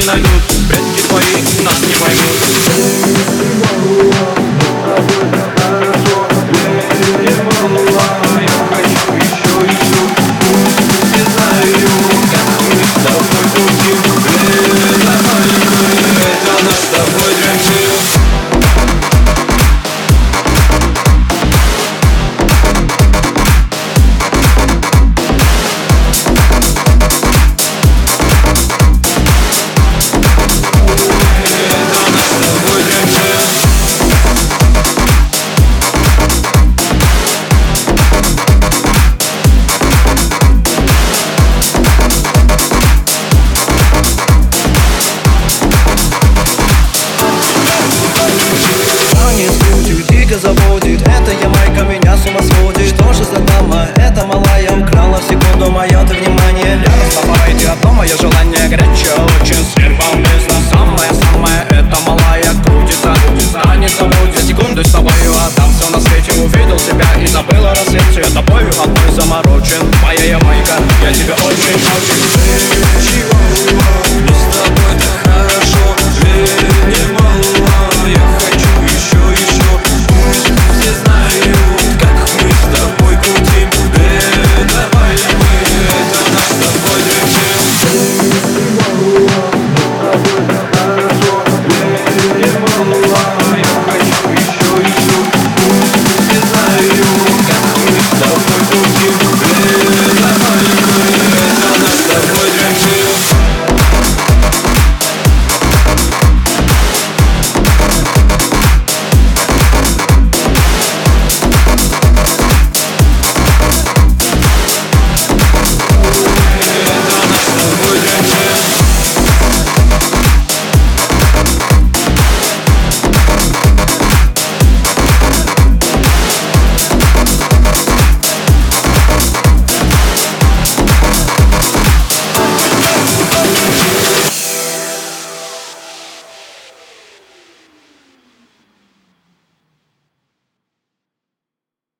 не найдут. Предки твои нас не поймут. Заводит, это Ямайка меня с ума сводит. Что же за дама, это малая украла в секунду мое ты внимание. Рядом с тобой ты одно мое желание.